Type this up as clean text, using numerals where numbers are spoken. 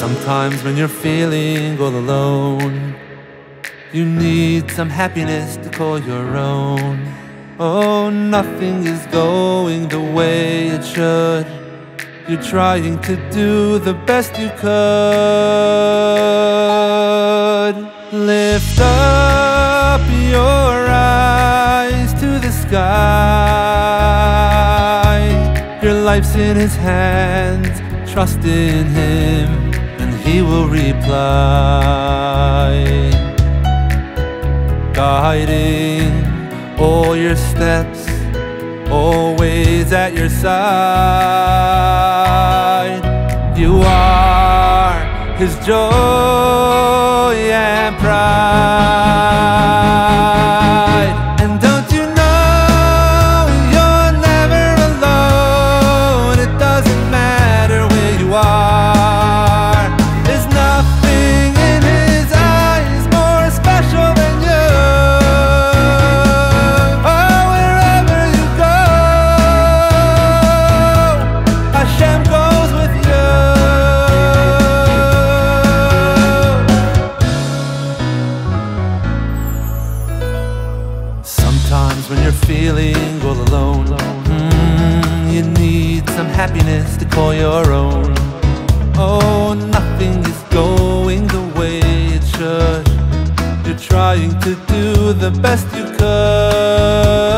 Sometimes when you're feeling all alone, you need some happiness to call your own. Oh, nothing is going the way it should. You're trying to do the best you could. Lift up your eyes to the sky. Your life's in His hands. Trust in Him and He will reply, guiding all your steps, always at your side. You are His joy and pride. And don't you know you're never alone? It doesn't matter where you are. There's nothing in His eyes more special than you. Oh, wherever you go, Hashem goes with you. Sometimes when you're feeling all alone, you need some happiness to call your own. Oh, nothing is going the way it should. You're trying to do the best you could.